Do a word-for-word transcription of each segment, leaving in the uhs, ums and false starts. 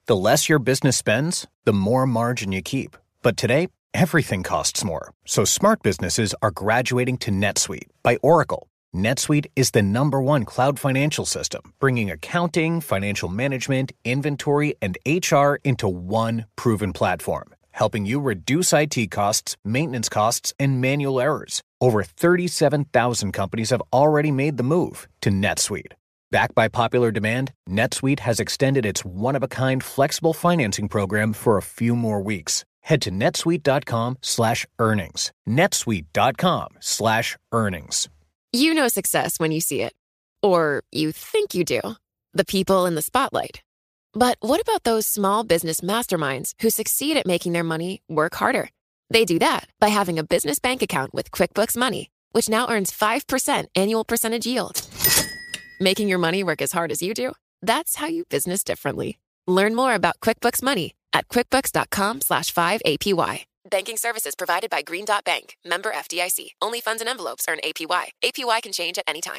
The less your business spends, the more margin you keep. But today, everything costs more. So smart businesses are graduating to NetSuite by Oracle. NetSuite is the number one cloud financial system, bringing accounting, financial management, inventory, and H R into one proven platform, helping you reduce I T costs, maintenance costs, and manual errors. Over thirty-seven thousand companies have already made the move to NetSuite. Backed by popular demand, NetSuite has extended its one-of-a-kind flexible financing program for a few more weeks. Head to netsuite.com slash earnings. netsuite.com slash earnings. You know success when you see it. Or you think you do. The people in the spotlight. But what about those small business masterminds who succeed at making their money work harder? They do that by having a business bank account with QuickBooks Money, which now earns five percent annual percentage yield. Making your money work as hard as you do? That's how you business differently. Learn more about QuickBooks Money at quickbooks.com slash 5APY. Banking services provided by Green Dot Bank. Member F D I C. Only funds and envelopes earn A P Y. A P Y can change at any time.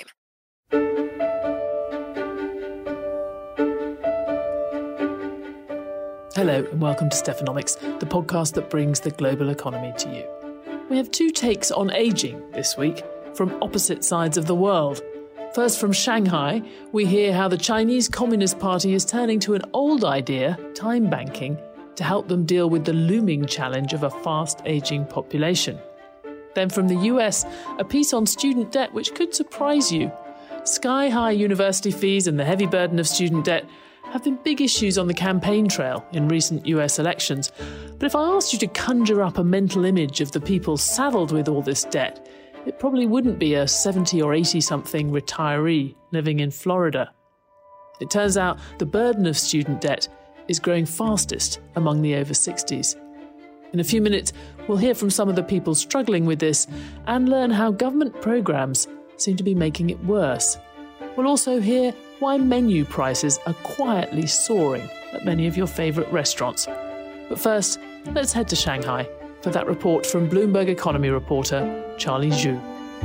Hello and welcome to Stephanomics, the podcast that brings the global economy to you. We have two takes on ageing this week from opposite sides of the world. First, from Shanghai, we hear how the Chinese Communist Party is turning to an old idea, time banking, to help them deal with the looming challenge of a fast-ageing population. Then from the U S, a piece on student debt which could surprise you. Sky-high university fees and the heavy burden of student debt have been big issues on the campaign trail in recent U S elections. But if I asked you to conjure up a mental image of the people saddled with all this debt, it probably wouldn't be a seventy or eighty-something retiree living in Florida. It turns out the burden of student debt is growing fastest among the over sixties. In a few minutes, we'll hear from some of the people struggling with this and learn how government programmes seem to be making it worse. We'll also hear why menu prices are quietly soaring at many of your favourite restaurants. But first, let's head to Shanghai for that report from Bloomberg economy reporter Charlie Zhu.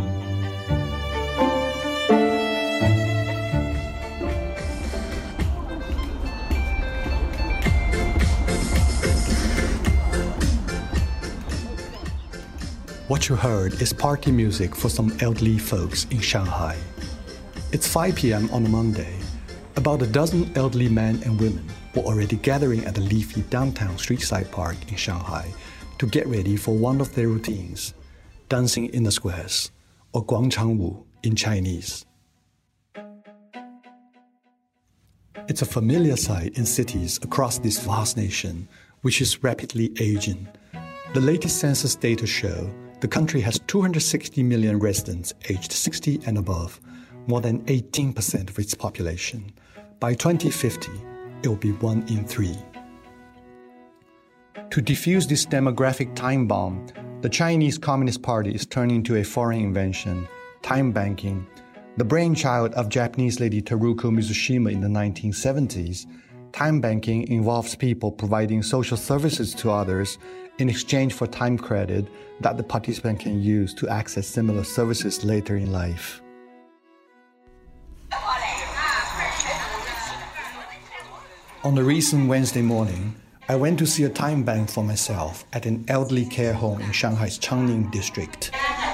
What you heard is party music for some elderly folks in Shanghai. It's five p.m. on a Monday. About a dozen elderly men and women were already gathering at the leafy downtown streetside park in Shanghai to get ready for one of their routines, dancing in the squares, or Guangchangwu in Chinese. It's a familiar sight in cities across this vast nation, which is rapidly aging. The latest census data show the country has two hundred sixty million residents aged sixty and above, more than eighteen percent of its population. By twenty fifty, it will be one in three. To defuse this demographic time bomb, the Chinese Communist Party is turning to a foreign invention, time banking. The brainchild of Japanese lady Teruko Mizushima in the nineteen seventies, time banking involves people providing social services to others in exchange for time credit that the participant can use to access similar services later in life. On a recent Wednesday morning, I went to see a time bank for myself at an elderly care home in Shanghai's Changning district.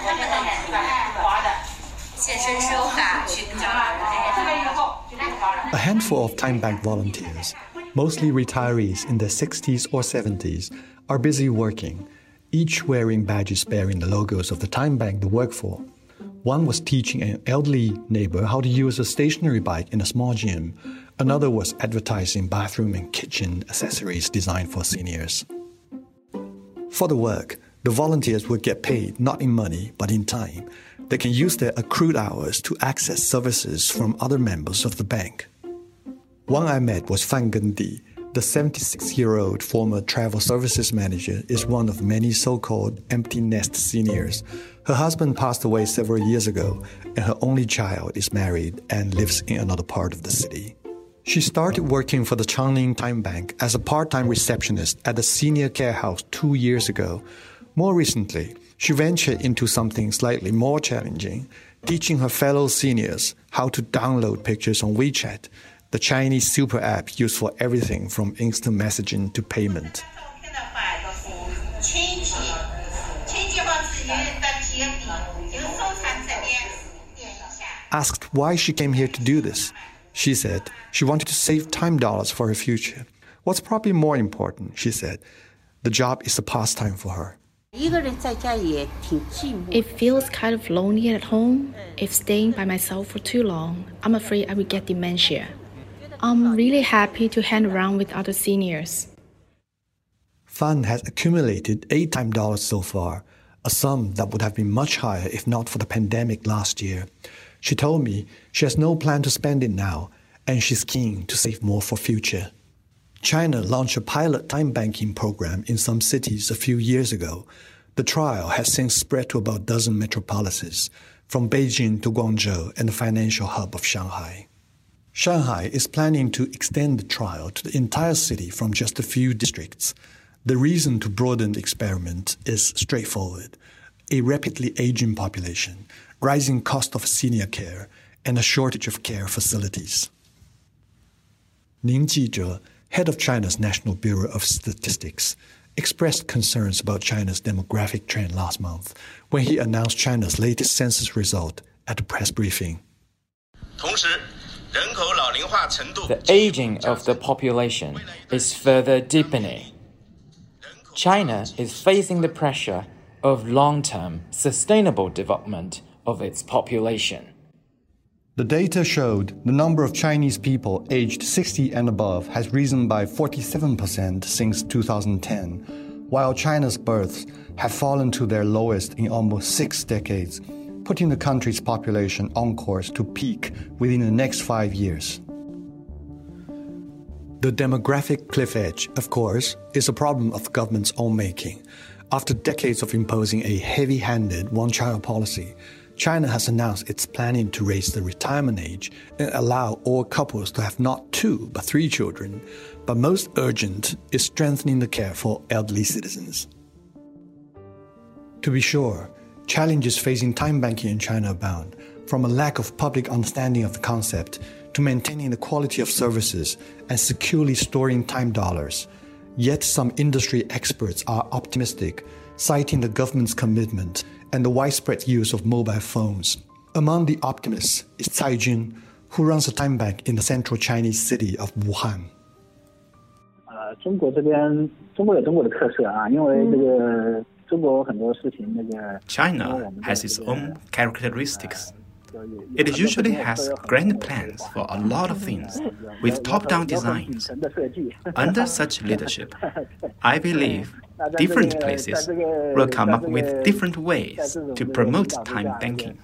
A handful of time bank volunteers, mostly retirees in their sixties or seventies, are busy working, each wearing badges bearing the logos of the time bank they work for. One was teaching an elderly neighbor how to use a stationary bike in a small gym. Another was advertising bathroom and kitchen accessories designed for seniors. For the work, the volunteers would get paid not in money, but in time. They can use their accrued hours to access services from other members of the bank. One I met was Fan Gendi. The seventy-six-year-old former travel services manager is one of many so-called empty nest seniors. Her husband passed away several years ago, and her only child is married and lives in another part of the city. She started working for the Changning Time Bank as a part-time receptionist at a senior care house two years ago. More recently, she ventured into something slightly more challenging, teaching her fellow seniors how to download pictures on WeChat. the Chinese super app used for everything from instant messaging to payment. Asked why she came here to do this, she said she wanted to save time dollars for her future. What's probably more important, she said, the job is a pastime for her. It feels kind of lonely at home. If staying by myself for too long, I'm afraid I will get dementia. I'm really happy to hang around with other seniors. Fan has accumulated eight time dollars so far, a sum that would have been much higher if not for the pandemic last year. She told me she has no plan to spend it now, and she's keen to save more for future. China launched a pilot time banking program in some cities a few years ago. The trial has since spread to about a dozen metropolises, from Beijing to Guangzhou and the financial hub of Shanghai. Shanghai is planning to extend the trial to the entire city from just a few districts. The reason to broaden the experiment is straightforward: a rapidly aging population, rising cost of senior care, and a shortage of care facilities. Ning Jizhe, head of China's National Bureau of Statistics, expressed concerns about China's demographic trend last month when he announced China's latest census result at a press briefing. The aging of the population is further deepening. China is facing the pressure of long-term sustainable development of its population. The data showed the number of Chinese people aged sixty and above has risen by forty-seven percent since two thousand ten, while China's births have fallen to their lowest in almost six decades, putting the country's population on course to peak within the next five years. The demographic cliff edge, of course, is a problem of the government's own making. After decades of imposing a heavy-handed one-child policy, China has announced it's planning to raise the retirement age and allow all couples to have not two, but three children. But most urgent is strengthening the care for elderly citizens. To be sure, challenges facing time banking in China abound, from a lack of public understanding of the concept to maintaining the quality of services and securely storing time dollars. Yet some industry experts are optimistic, citing the government's commitment and the widespread use of mobile phones. Among the optimists is Cai Jun, who runs a time bank in the central Chinese city of Wuhan. China has its own characteristics. It usually has grand plans for a lot of things, with top-down designs. Under such leadership, I believe different places will come up with different ways to promote time banking.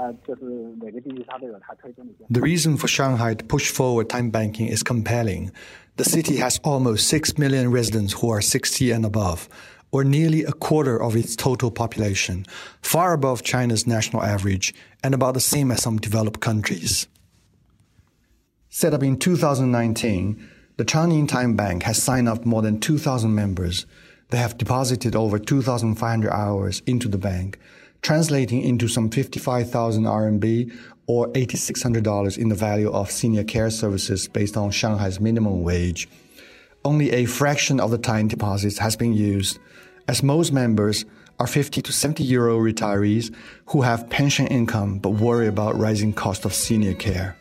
The reason for Shanghai to push forward time banking is compelling. The city has almost six million residents who are sixty and above, or nearly a quarter of its total population, far above China's national average and about the same as some developed countries. Set up in two thousand nineteen, the Changning Time Bank has signed up more than two thousand members. They have deposited over two thousand five hundred hours into the bank, translating into some fifty-five thousand R M B or eight thousand six hundred dollars in the value of senior care services based on Shanghai's minimum wage. Only a fraction of the time deposits has been used, as most members are fifty to seventy year old retirees who have pension income but worry about rising cost of senior care.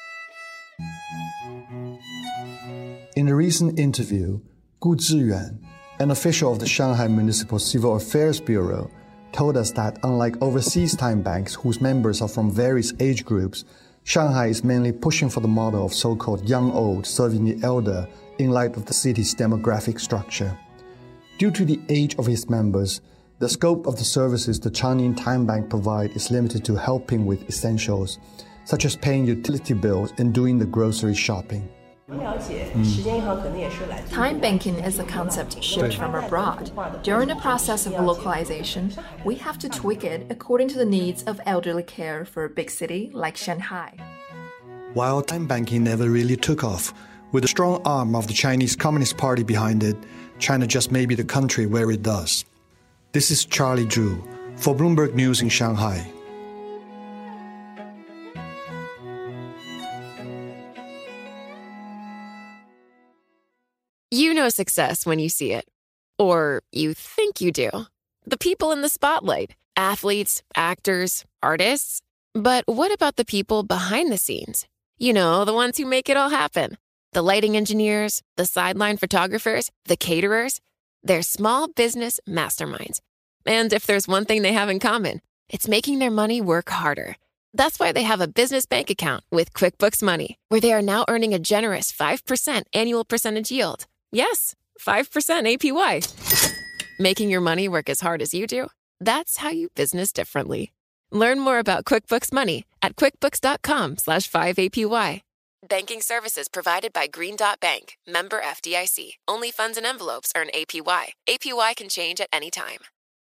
In a recent interview, Gu Ziyuan, an official of the Shanghai Municipal Civil Affairs Bureau, told us that unlike overseas time banks whose members are from various age groups, Shanghai is mainly pushing for the model of so-called young-old serving the elder in light of the city's demographic structure. Due to the age of its members, the scope of the services the Changning Time Bank provide is limited to helping with essentials, such as paying utility bills and doing the grocery shopping. Mm. Time banking is a concept shipped from abroad. During the process of localization, we have to tweak it according to the needs of elderly care for a big city like Shanghai. While time banking never really took off, with a strong arm of the Chinese Communist Party behind it, China just may be the country where it does. This is Charlie Zhu for Bloomberg News in Shanghai. know success when you see it. Or you think you do. The people in the spotlight, athletes, actors, artists. But what about the people behind the scenes? You know, the ones who make it all happen. The lighting engineers, the sideline photographers, the caterers. They're small business masterminds. And if there's one thing they have in common, it's making their money work harder. That's why they have a business bank account with QuickBooks Money, where they are now earning a generous five percent annual percentage yield. Yes, five percent A P Y. Making your money work as hard as you do? That's how you business differently. Learn more about QuickBooks Money at quickbooks.com slash 5APY. Banking services provided by Green Dot Bank, member F D I C. Only funds and envelopes earn A P Y. A P Y can change at any time.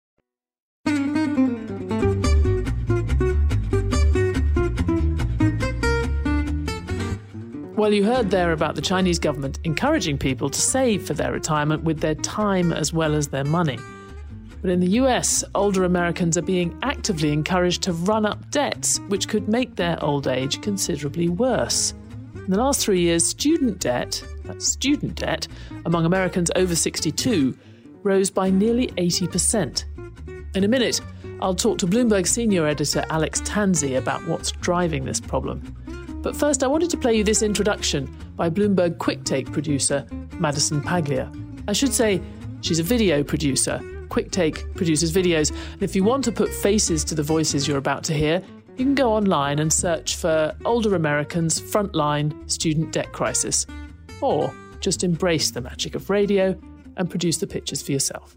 Well, you heard there about the Chinese government encouraging people to save for their retirement with their time as well as their money. But in the U S, older Americans are being actively encouraged to run up debts, which could make their old age considerably worse. In the last three years, student debt, that's student debt, among Americans over sixty-two, rose by nearly eighty percent. In a minute, I'll talk to Bloomberg senior editor Alex Tanzi about what's driving this problem. But first, I wanted to play you this introduction by Bloomberg QuickTake producer Madison Paglia. I should say she's a video producer. QuickTake produces videos, and if you want to put faces to the voices you're about to hear, you can go online and search for Older Americans Frontline Student Debt Crisis, or just embrace the magic of radio and produce the pictures for yourself.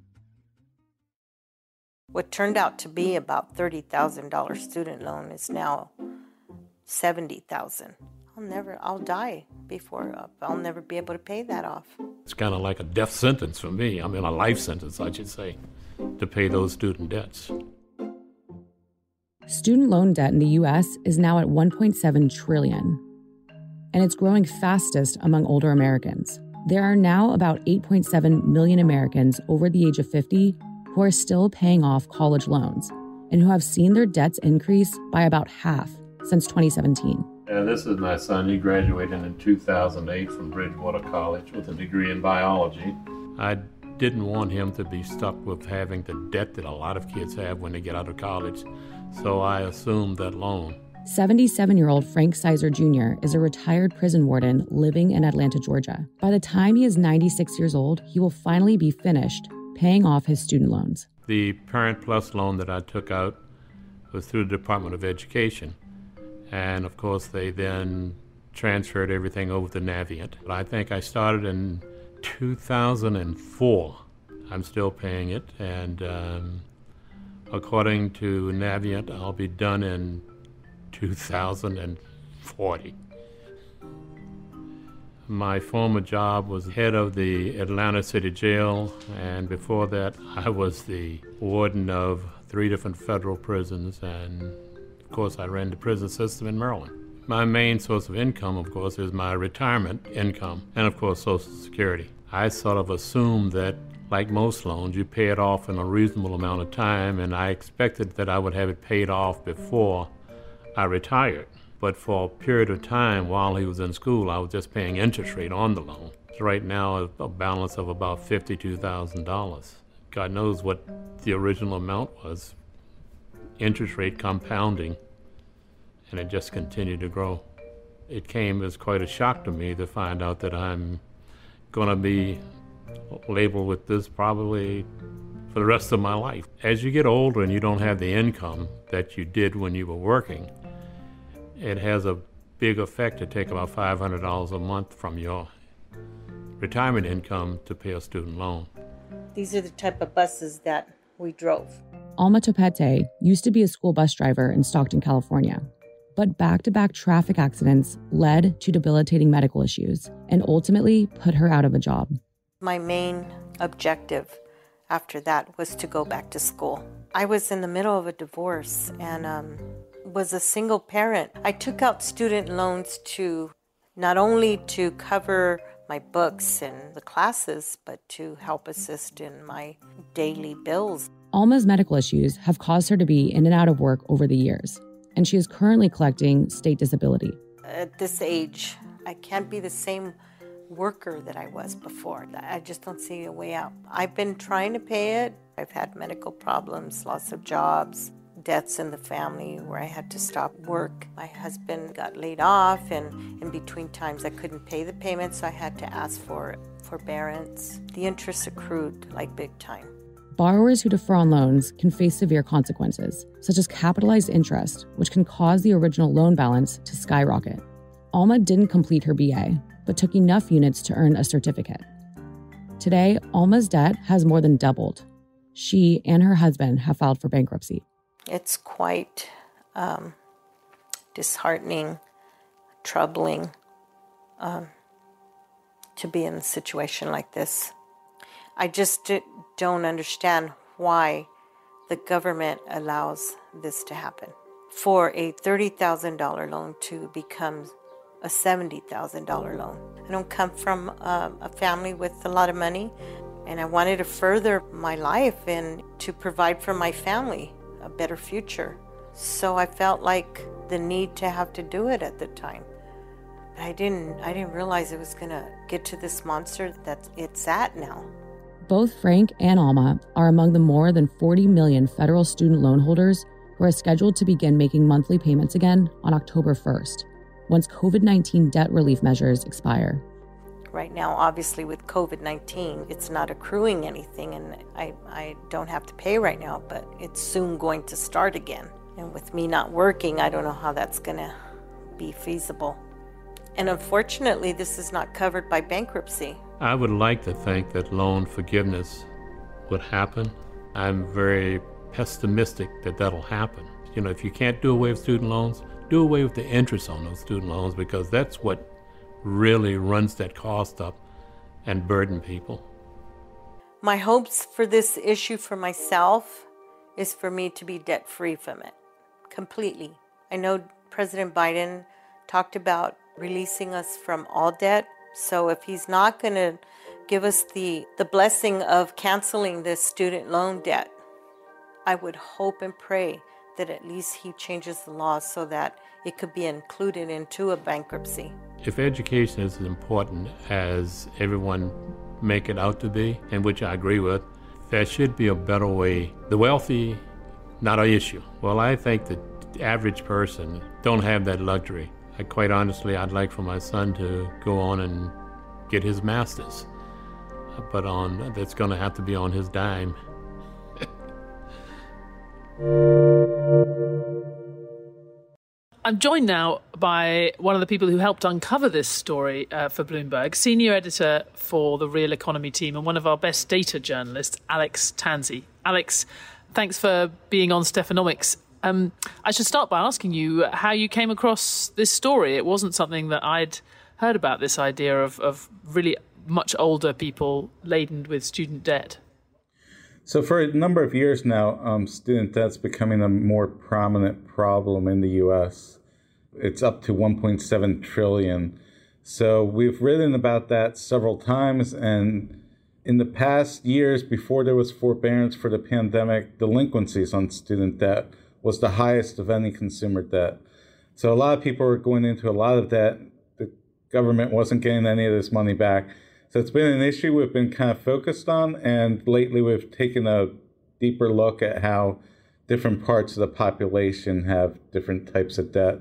What turned out to be about thirty thousand dollars student loan is now seventy thousand dollars. I'll never, I'll die before, uh, I'll never be able to pay that off. It's kind of like a death sentence for me. I mean, a life sentence, I should say, to pay those student debts. Student loan debt in the U S is now at one point seven trillion dollars, and it's growing fastest among older Americans. There are now about eight point seven million Americans over the age of fifty who are still paying off college loans and who have seen their debts increase by about half since twenty seventeen. And this is my son. He graduated in two thousand eight from Bridgewater College with a degree in biology. I didn't want him to be stuck with having the debt that a lot of kids have when they get out of college, so I assumed that loan. seventy-seven-year-old Frank Sizer Junior is a retired prison warden living in Atlanta, Georgia. By the time he is ninety-six years old, he will finally be finished paying off his student loans. The Parent Plus loan that I took out was through the Department of Education. And, of course, they then transferred everything over to Navient. But I think I started in two thousand four. I'm still paying it, and um, according to Navient, I'll be done in two thousand forty. My former job was head of the Atlanta City Jail, and before that, I was the warden of three different federal prisons, and of course, I ran the prison system in Maryland. My main source of income, of course, is my retirement income and, of course, Social Security. I sort of assumed that, like most loans, you pay it off in a reasonable amount of time, and I expected that I would have it paid off before I retired. But for a period of time while he was in school, I was just paying interest rate on the loan. So right now, a balance of about fifty-two thousand dollars. God knows what the original amount was. Interest rate compounding, and it just continued to grow. It came as quite a shock to me to find out that I'm going to be labeled with this probably for the rest of my life. As you get older and you don't have the income that you did when you were working, it has a big effect to take about five hundred dollars a month from your retirement income to pay a student loan. These are the type of buses that we drove. Alma Topete used to be a school bus driver in Stockton, California. But back-to-back traffic accidents led to debilitating medical issues and ultimately put her out of a job. My main objective after that was to go back to school. I was in the middle of a divorce and um, was a single parent. I took out student loans to not only to cover my books and the classes, but to help assist in my daily bills. Alma's medical issues have caused her to be in and out of work over the years, and she is currently collecting state disability. At this age, I can't be the same worker that I was before. I just don't see a way out. I've been trying to pay it. I've had medical problems, loss of jobs, deaths in the family where I had to stop work. My husband got laid off, and in between times I couldn't pay the payments, so I had to ask for forbearance. The interest accrued like big time. Borrowers who defer on loans can face severe consequences, such as capitalized interest, which can cause the original loan balance to skyrocket. Alma didn't complete her B A, but took enough units to earn a certificate. Today, Alma's debt has more than doubled. She and her husband have filed for bankruptcy. It's quite um, disheartening, troubling um, to be in a situation like this. I just don't understand why the government allows this to happen. For a thirty thousand dollars loan to become a seventy thousand dollars loan. I don't come from um, a family with a lot of money, and I wanted to further my life and to provide for my family a better future. So I felt like the need to have to do it at the time. I didn't, I didn't realize it was gonna get to this monster that it's at now. Both Frank and Alma are among the more than forty million federal student loan holders who are scheduled to begin making monthly payments again on October first, once covid nineteen debt relief measures expire. Right now, obviously with covid nineteen, it's not accruing anything, and I, I don't have to pay right now, but it's soon going to start again. And with me not working, I don't know how that's gonna be feasible. And unfortunately, this is not covered by bankruptcy. I would like to think that loan forgiveness would happen. I'm very pessimistic that that'll happen. You know, if you can't do away with student loans, do away with the interest on those student loans, because that's what really runs that cost up and burden people. My hopes for this issue for myself is for me to be debt-free from it, completely. I know President Biden talked about releasing us from all debt, so if he's not going to give us the, the blessing of canceling this student loan debt, I would hope and pray that at least he changes the law so that it could be included into a bankruptcy. If education is as important as everyone make it out to be, and which I agree with, there should be a better way. The wealthy, not an issue. Well, I think that the average person don't have that luxury. I, quite honestly, I'd like for my son to go on and get his master's, but on that's going to have to be on his dime. I'm joined now by one of the people who helped uncover this story uh, for Bloomberg, senior editor for the Real Economy team and one of our best data journalists, Alex Tanzi. Alex, thanks for being on Stephanomics. Um, I should start by asking you how you came across this story. It wasn't something that I'd heard about, this idea of, of really much older people laden with student debt. So for a number of years now, um, student debt's becoming a more prominent problem in the U S. It's up to one point seven trillion dollars. So we've written about that several times, and in the past years, before there was forbearance for the pandemic, delinquencies on student debt was the highest of any consumer debt. So a lot of people were going into a lot of debt. The government wasn't getting any of this money back. So it's been an issue we've been kind of focused on, and lately we've taken a deeper look at how different parts of the population have different types of debt.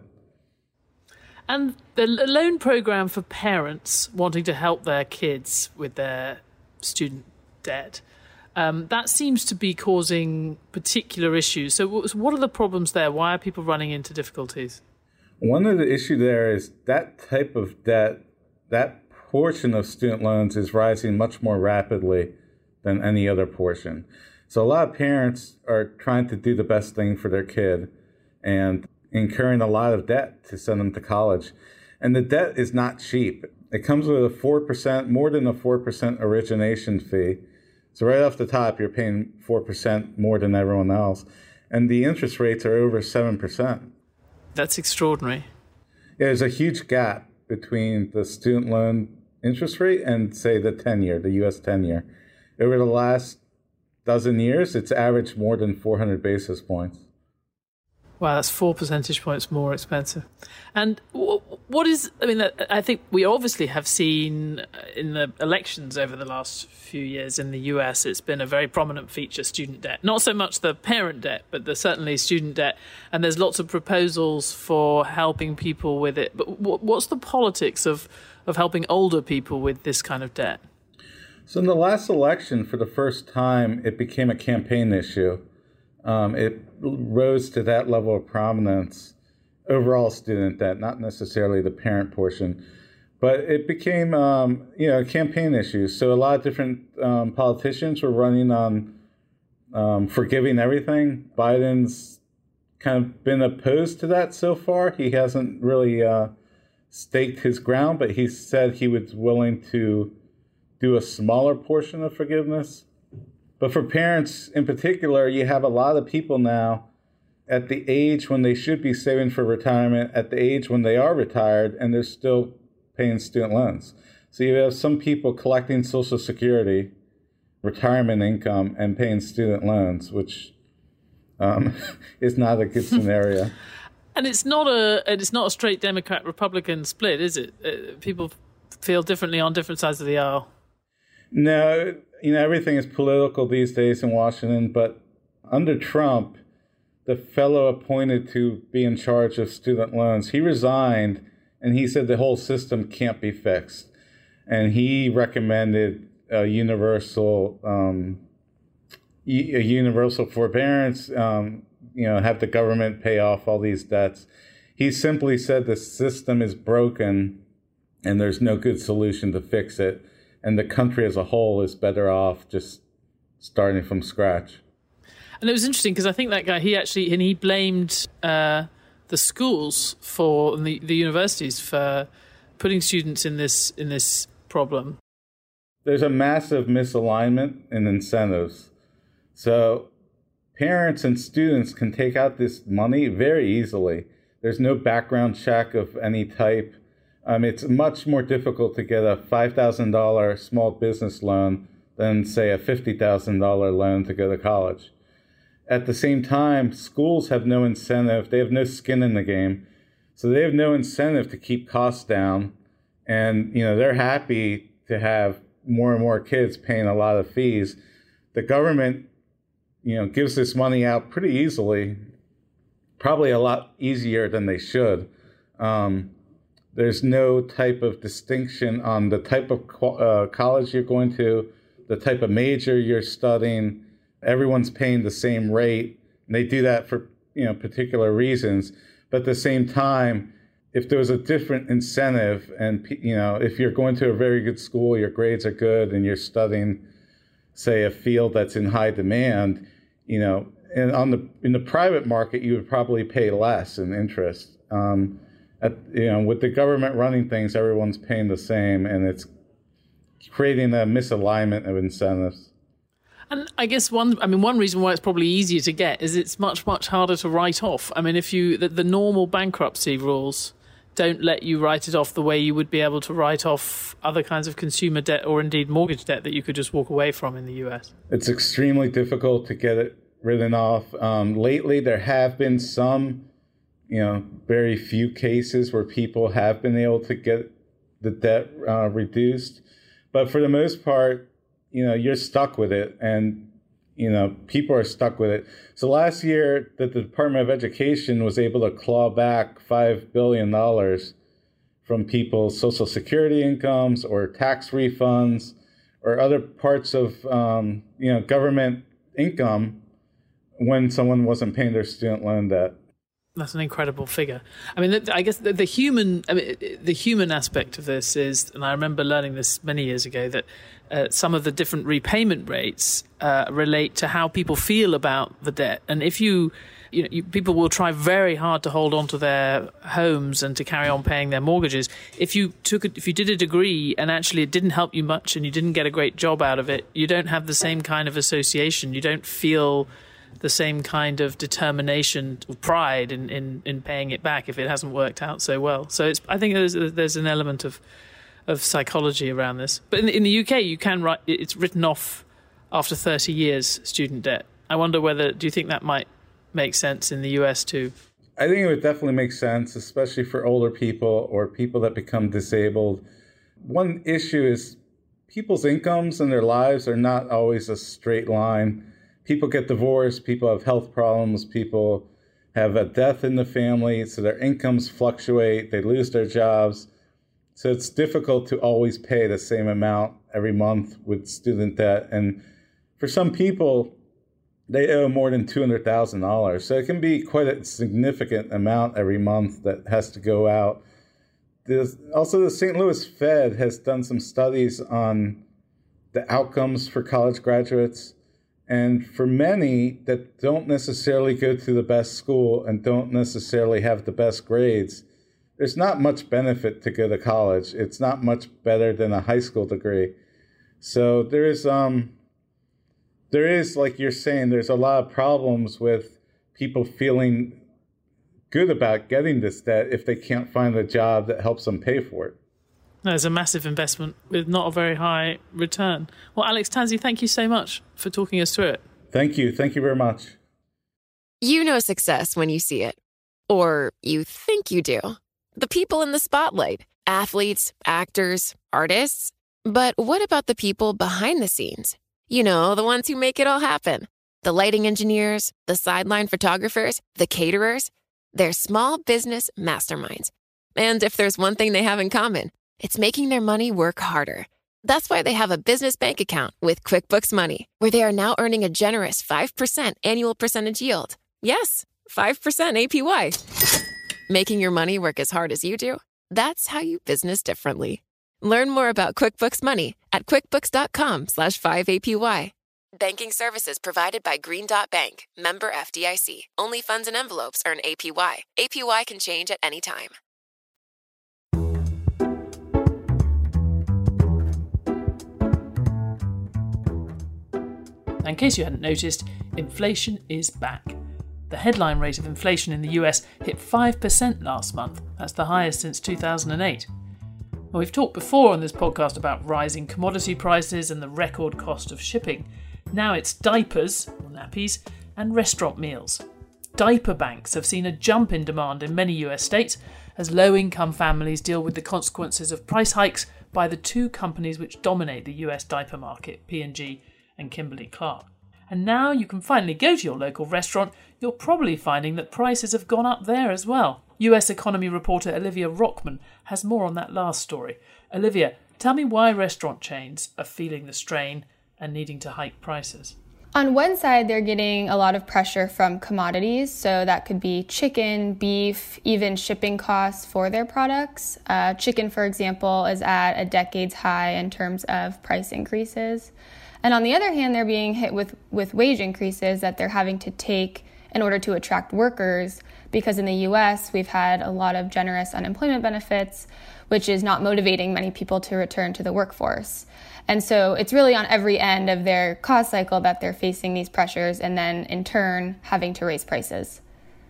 And the loan program for parents wanting to help their kids with their student debt, um, that seems to be causing particular issues. So what are the problems there? Why are people running into difficulties? One of the issues there is that type of debt, that portion of student loans is rising much more rapidly than any other portion. So a lot of parents are trying to do the best thing for their kid and incurring a lot of debt to send them to college. And the debt is not cheap. It comes with a four percent, more than a four percent origination fee. So right off the top, you're paying four percent more than everyone else. And the interest rates are over seven percent. That's extraordinary. Yeah, there's a huge gap between the student loan interest rate and, say, the ten-year, the U S ten-year. Over the last dozen years, it's averaged more than four hundred basis points. Wow, that's four percentage points more expensive. And What is, I mean, I think we obviously have seen in the elections over the last few years in the U S, it's been a very prominent feature, student debt. Not so much the parent debt, but there's certainly student debt. And there's lots of proposals for helping people with it. But what's the politics of, of helping older people with this kind of debt? So in the last election, for the first time, it became a campaign issue. Um, it rose to that level of prominence. Overall student debt, not necessarily the parent portion, but it became, um, you know, a campaign issue. So a lot of different um, politicians were running on um, forgiving everything. Biden's kind of been opposed to that so far. He hasn't really uh, staked his ground, but he said he was willing to do a smaller portion of forgiveness. But for parents in particular, you have a lot of people now at the age when they should be saving for retirement, at the age when they are retired, and they're still paying student loans. So you have some people collecting Social Security, retirement income, and paying student loans, which um, is not a good scenario. And it's not a it's not a straight Democrat-Republican split, is it? Uh, people feel differently on different sides of the aisle. No, you know, everything is political these days in Washington, but under Trump, the fellow appointed to be in charge of student loans, he resigned, and he said the whole system can't be fixed. And he recommended a universal, um, a universal forbearance, um, you know, have the government pay off all these debts. He simply said the system is broken, and there's no good solution to fix it, and the country as a whole is better off just starting from scratch. And it was interesting because I think that guy, he actually, and he blamed uh, the schools for, and the, the universities for putting students in this in this problem. There's a massive misalignment in incentives. So parents and students can take out this money very easily. There's no background check of any type. Um, it's much more difficult to get a five thousand dollars small business loan than, say, a fifty thousand dollars loan to go to college. At the same time, schools have no incentive. They have no skin in the game. So they have no incentive to keep costs down. And, you know, they're happy to have more and more kids paying a lot of fees. The government, you know, gives this money out pretty easily, probably a lot easier than they should. Um, there's no type of distinction on the type of co- uh, college you're going to, the type of major you're studying. Everyone's paying the same rate, and they do that for, you know, particular reasons. But at the same time, if there was a different incentive, and, you know, if you're going to a very good school, your grades are good, and you're studying, say, a field that's in high demand, you know, and on the in the private market, you would probably pay less in interest. Um, at, you know, with the government running things, everyone's paying the same, and it's creating a misalignment of incentives. And I guess one, I mean, one reason why it's probably easier to get is it's much, much harder to write off. I mean, if you, the, the normal bankruptcy rules don't let you write it off the way you would be able to write off other kinds of consumer debt or indeed mortgage debt that you could just walk away from in the U S. It's extremely difficult to get it written off. Um, lately, there have been some, you know, very few cases where people have been able to get the debt uh, reduced. But for the most part, you know, you're stuck with it, and, you know, people are stuck with it. So last year, the Department of Education was able to claw back five billion dollars from people's Social Security incomes or tax refunds or other parts of, um, you know, government income when someone wasn't paying their student loan debt. That's an incredible figure. I mean, I guess the, the human, I mean, the human aspect of this is, and I remember learning this many years ago, that uh, some of the different repayment rates uh, relate to how people feel about the debt. And if you, you know, you, people will try very hard to hold on to their homes and to carry on paying their mortgages. If you took, a, if you did a degree and actually it didn't help you much and you didn't get a great job out of it, you don't have the same kind of association. You don't feel the same kind of determination or pride in, in, in paying it back if it hasn't worked out so well. So it's, I think there's there's an element of of psychology around this. But in, in the U K, you can write, it's written off after thirty years, student debt. I wonder whether, do you think that might make sense in the U S too? I think it would definitely make sense, especially for older people or people that become disabled. One issue is people's incomes and their lives are not always a straight line. People get divorced, people have health problems, people have a death in the family, so their incomes fluctuate, they lose their jobs. So it's difficult to always pay the same amount every month with student debt. And for some people, they owe more than two hundred thousand dollars. So it can be quite a significant amount every month that has to go out. There's also, the Saint Louis Fed has done some studies on the outcomes for college graduates. And for many that don't necessarily go to the best school and don't necessarily have the best grades, there's not much benefit to go to college. It's not much better than a high school degree. So there is, um, there is, like you're saying, there's a lot of problems with people feeling good about getting this debt if they can't find a job that helps them pay for it. There's a massive investment with not a very high return. Well, Alex Tanzi, thank you so much for talking us through it. Thank you. Thank you very much. You know success when you see it. Or you think you do. The people in the spotlight. Athletes, actors, artists. But what about the people behind the scenes? You know, the ones who make it all happen. The lighting engineers, the sideline photographers, the caterers. They're small business masterminds. And if there's one thing they have in common, it's making their money work harder. That's why they have a business bank account with QuickBooks Money, where they are now earning a generous five percent annual percentage yield. Yes, five percent A P Y. Making your money work as hard as you do? That's how you business differently. Learn more about QuickBooks Money at quickbooks.com slash 5APY. Banking services provided by Green Dot Bank, member F D I C. Only funds and envelopes earn A P Y. A P Y can change at any time. In case you hadn't noticed, inflation is back. The headline rate of inflation in the U S hit five percent last month. That's the highest since two thousand eight. Well, we've talked before on this podcast about rising commodity prices and the record cost of shipping. Now it's diapers, or nappies, and restaurant meals. Diaper banks have seen a jump in demand in many U S states as low-income families deal with the consequences of price hikes by the two companies which dominate the U S diaper market, P and G and Kimberly-Clark. And now you can finally go to your local restaurant. You're probably finding that prices have gone up there as well. U S economy reporter Olivia Rockman has more on that last story. Olivia, tell me why restaurant chains are feeling the strain and needing to hike prices. On one side, they're getting a lot of pressure from commodities, so that could be chicken, beef, even shipping costs for their products. Uh, chicken, for example, is at a decade's high in terms of price increases. And on the other hand, they're being hit with, with wage increases that they're having to take in order to attract workers, because in the U S, we've had a lot of generous unemployment benefits, which is not motivating many people to return to the workforce. And so it's really on every end of their cost cycle that they're facing these pressures and then, in turn, having to raise prices.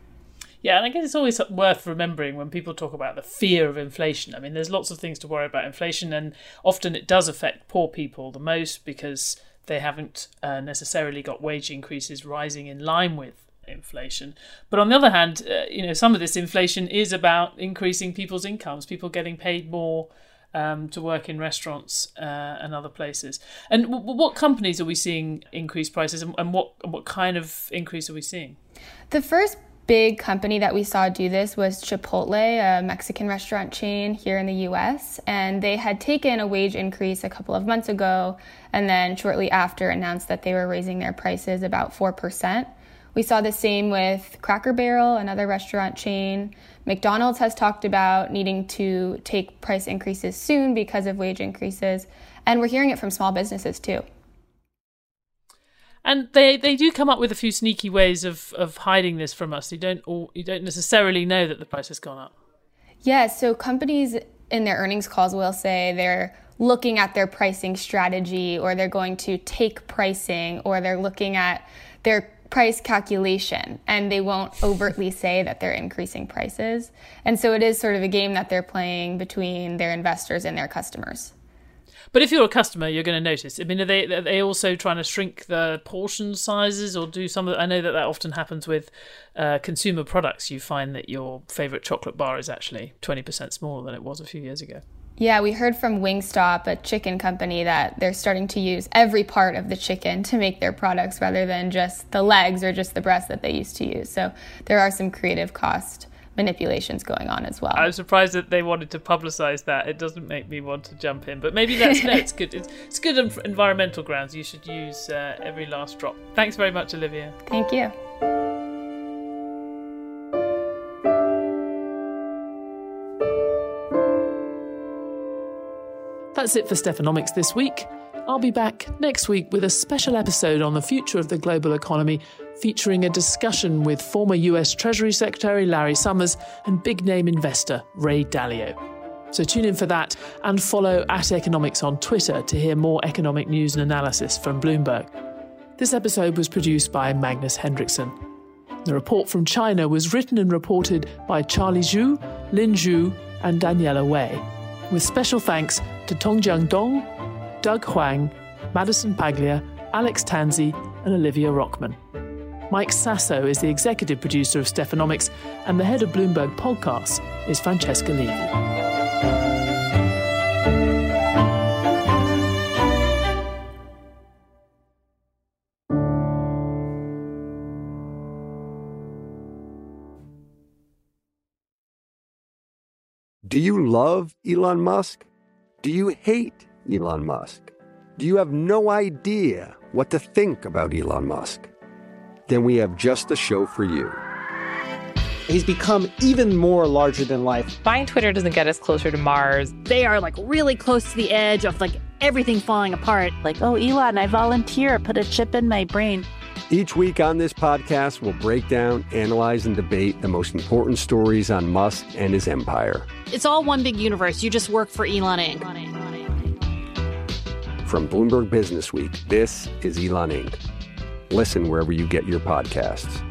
Yeah, and I guess it's always worth remembering when people talk about the fear of inflation. I mean, there's lots of things to worry about inflation, and often it does affect poor people the most because they haven't uh, necessarily got wage increases rising in line with inflation. But on the other hand, uh, you know, some of this inflation is about increasing people's incomes, people getting paid more um, to work in restaurants uh, and other places. And w- what companies are we seeing increase prices, and, and what what kind of increase are we seeing? The first big company that we saw do this was Chipotle, a Mexican restaurant chain here in the U S, and they had taken a wage increase a couple of months ago and then shortly after announced that they were raising their prices about four percent. We saw the same with Cracker Barrel, another restaurant chain. McDonald's has talked about needing to take price increases soon because of wage increases, and we're hearing it from small businesses too. And they, they do come up with a few sneaky ways of, of hiding this from us. You don't all, you don't necessarily know that the price has gone up. Yeah, so companies in their earnings calls will say they're looking at their pricing strategy, or they're going to take pricing, or they're looking at their price calculation, and they won't overtly say that they're increasing prices. And so it is sort of a game that they're playing between their investors and their customers. But if you're a customer, you're going to notice. I mean, are they are they also trying to shrink the portion sizes or do some of the, I know that that often happens with uh, consumer products. You find that your favourite chocolate bar is actually twenty percent smaller than it was a few years ago. Yeah, we heard from Wingstop, a chicken company, that they're starting to use every part of the chicken to make their products rather than just the legs or just the breast that they used to use. So there are some creative cost manipulations going on as well. I was surprised that they wanted to publicise that. It doesn't make me want to jump in, but maybe that's no, it's good. It's, it's good on environmental grounds. You should use uh, every last drop. Thanks very much, Olivia. Thank you. That's it for Stephanomics this week. I'll be back next week with a special episode on the future of the global economy, featuring a discussion with former U S Treasury Secretary Larry Summers and big-name investor Ray Dalio. So tune in for that and follow at Economics on Twitter to hear more economic news and analysis from Bloomberg. This episode was produced by Magnus Hendrickson. The report from China was written and reported by Charlie Zhu, Lin Zhu and Daniela Wei, with special thanks to Tongjiang Dong, Doug Huang, Madison Paglia, Alex Tanzi and Olivia Rockman. Mike Sasso is the executive producer of Stephanomics and the head of Bloomberg Podcasts is Francesca Levy. Do you love Elon Musk? Do you hate Elon Musk? Do you have no idea what to think about Elon Musk? Then we have just the show for you. He's become even more larger than life. Buying Twitter doesn't get us closer to Mars. They are like really close to the edge of like everything falling apart. Like, oh, Elon, I volunteer. Put a chip in my brain. Each week on this podcast, we'll break down, analyze, and debate the most important stories on Musk and his empire. It's all one big universe. You just work for Elon Incorporated. From Bloomberg Business Week, this is Elon Incorporated. Listen wherever you get your podcasts.